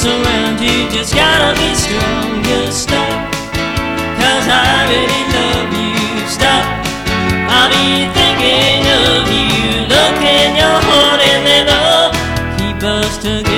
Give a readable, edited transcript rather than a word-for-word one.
around you, just gotta be strong. Just stop, 'cause I really love you. Stop, I'll be thinking of you. Look in your heart and then keep us together.